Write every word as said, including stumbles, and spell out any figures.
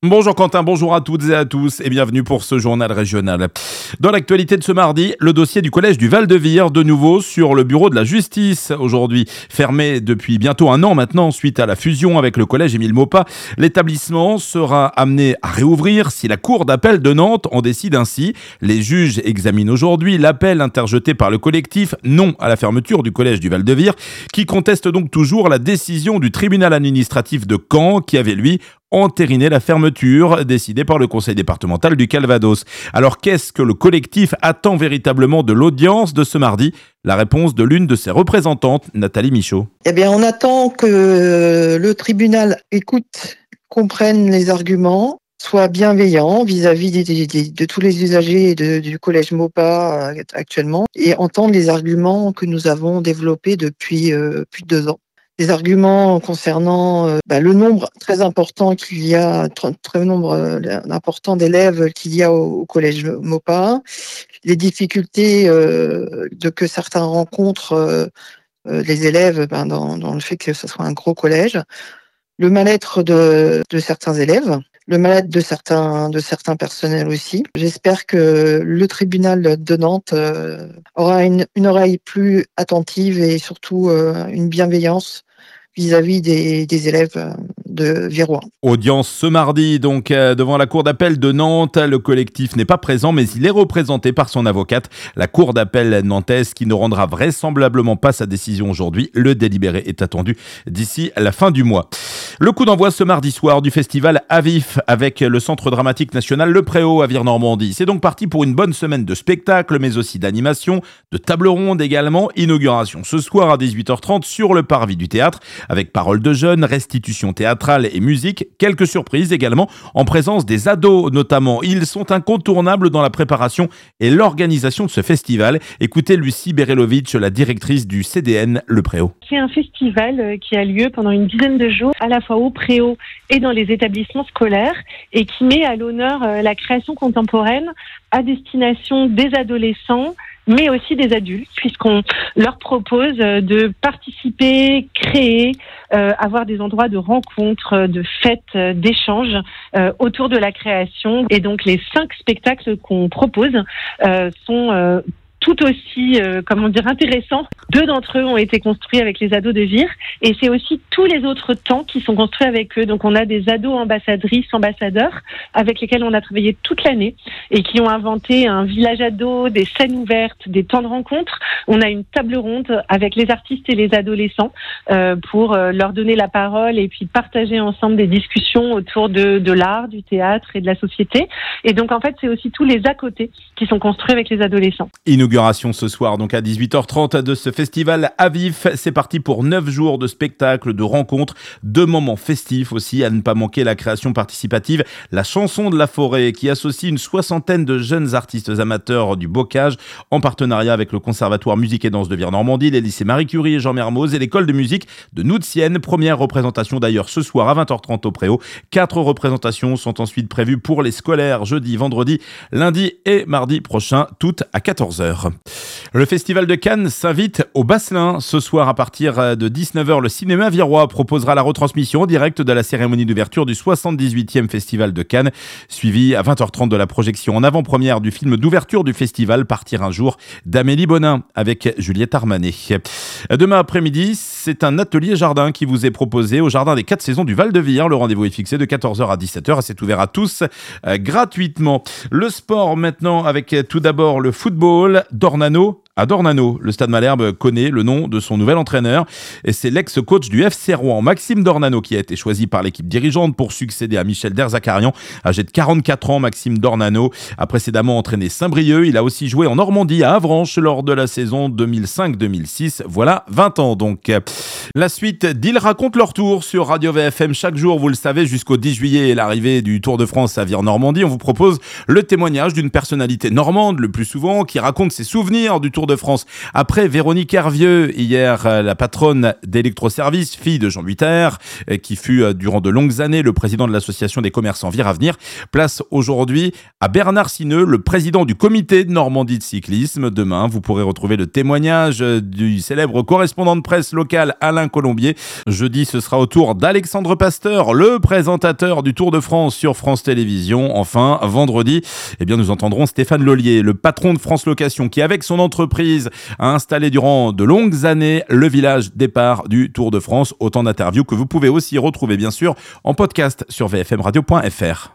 Bonjour Quentin, bonjour à toutes et à tous et bienvenue pour ce journal régional. Dans l'actualité de ce mardi, le dossier du collège du Val-de-Vire, de nouveau sur le bureau de la justice. Aujourd'hui fermé depuis bientôt un an maintenant suite à la fusion avec le collège Émile Maupas, l'établissement sera amené à réouvrir si la cour d'appel de Nantes en décide ainsi. Les juges examinent aujourd'hui l'appel interjeté par le collectif non à la fermeture du collège du Val-de-Vire qui conteste donc toujours la décision du tribunal administratif de Caen qui avait lui entériner la fermeture décidée par le conseil départemental du Calvados. Alors qu'est-ce que le collectif attend véritablement de l'audience de ce mardi ? La réponse de l'une de ses représentantes, Nathalie Michaud. Eh bien, on attend que le tribunal écoute, comprenne les arguments, soit bienveillant vis-à-vis des, des, des, de tous les usagers de, du collège Maupas euh, actuellement et entende les arguments que nous avons développés depuis euh, plus de deux ans. Des arguments concernant euh, bah, le nombre très important qu'il y a, très, très nombre euh, important d'élèves qu'il y a au, au collège Maupas, les difficultés euh, de que certains rencontrent euh, euh, les élèves ben, dans, dans le fait que ce soit un gros collège, le mal-être de, de certains élèves, le mal-être de certains de certains personnels aussi. J'espère que le tribunal de Nantes euh, aura une, une oreille plus attentive et surtout euh, une bienveillance vis-à-vis des, des élèves de Virois. Audience ce mardi, donc euh, devant la cour d'appel de Nantes. Le collectif n'est pas présent, mais il est représenté par son avocate. La cour d'appel nantaise qui ne rendra vraisemblablement pas sa décision aujourd'hui. Le délibéré est attendu d'ici la fin du mois. Le coup d'envoi ce mardi soir du festival Avif avec le Centre dramatique national Le Préau à Vire-Normandie. C'est donc parti pour une bonne semaine de spectacles, mais aussi d'animation, de table ronde également. Inauguration ce soir à dix-huit heures trente sur le parvis du théâtre avec paroles de jeunes, restitution théâtrale et musique. Quelques surprises également en présence des ados notamment. Ils sont incontournables dans la préparation et l'organisation de ce festival. Écoutez Lucie Berelovitch, la directrice du C D N Le Préau. C'est un festival qui a lieu pendant une dizaine de jours à la fois au Préau et dans les établissements scolaires et qui met à l'honneur la création contemporaine à destination des adolescents mais aussi des adultes, puisqu'on leur propose de participer, créer, euh, avoir des endroits de rencontres, de fêtes, euh, d'échanges euh, autour de la création. Et donc les cinq spectacles qu'on propose euh, sont euh, tout aussi, euh, comment dire, intéressants. Deux d'entre eux ont été construits avec les ados de Vire et c'est aussi tous les autres temps qui sont construits avec eux. Donc on a des ados ambassadrices, ambassadeurs avec lesquels on a travaillé toute l'année et qui ont inventé un village ado, des scènes ouvertes, des temps de rencontre. On a une table ronde avec les artistes et les adolescents euh, pour euh, leur donner la parole et puis partager ensemble des discussions autour de, de l'art, du théâtre et de la société. Et donc en fait c'est aussi tous les à côté qui sont construits avec les adolescents. Inauguration ce soir donc à dix-huit heures trente de ce festival Avif. C'est parti pour neuf jours de spectacles, de rencontres, de moments festifs aussi. À ne pas manquer la création participative La Chanson de la Forêt qui associe une soixantaine de jeunes artistes amateurs du bocage en partenariat avec le Conservatoire Musique et Danse de Vire-Normandie, les lycées Marie Curie et Jean Mermoz et l'école de musique de Noutienne. Première représentation d'ailleurs ce soir à vingt heures trente au Préau. Quatre représentations sont ensuite prévues pour les scolaires jeudi, vendredi, lundi et mardi prochain, toutes à quatorze heures. Le Festival de Cannes s'invite au Basselin. Ce soir, à partir de dix-neuf heures, le cinéma virois proposera la retransmission en direct de la cérémonie d'ouverture du soixante-dix-huitième Festival de Cannes, suivi à vingt heures trente de la projection en avant-première du film d'ouverture du festival Partir un jour d'Amélie Bonin avec Juliette Armanet. Demain après-midi, c'est un atelier jardin qui vous est proposé au Jardin des Quatre Saisons du Val-de-Vire. Le rendez-vous est fixé de quatorze heures à dix-sept heures et c'est ouvert à tous euh, gratuitement. Le sport maintenant avec tout d'abord le football. Dornano à Dornano. Le Stade Malherbe connaît le nom de son nouvel entraîneur et c'est l'ex-coach du F C Rouen, Maxime Dornano, qui a été choisi par l'équipe dirigeante pour succéder à Michel Derzakarian. Âgé de quarante-quatre ans, Maxime Dornano a précédemment entraîné Saint-Brieuc. Il a aussi joué en Normandie à Avranches lors de la saison deux mille cinq deux mille six. Voilà vingt ans donc. La suite d'Ils racontent leur tour sur Radio V F M chaque jour, vous le savez, jusqu'au dix juillet et l'arrivée du Tour de France à Vire-Normandie. On vous propose le témoignage d'une personnalité normande, le plus souvent, qui raconte ses souvenirs du Tour Tour de France. Après Véronique Hervieux, hier, la patronne d'Électroservice, fille de Jean Lhuter, qui fut durant de longues années le président de l'association des commerçants Viravenir, place aujourd'hui à Bernard Sineux, le président du comité de Normandie de cyclisme. Demain, vous pourrez retrouver le témoignage du célèbre correspondant de presse local Alain Colombier. Jeudi, ce sera au tour d'Alexandre Pasteur, le présentateur du Tour de France sur France Télévisions. Enfin, vendredi, eh bien, nous entendrons Stéphane Lollier, le patron de France Location, qui avec son entreprise a installé durant de longues années le village départ du Tour de France. Autant d'interviews que vous pouvez aussi retrouver bien sûr en podcast sur v f m radio point f r.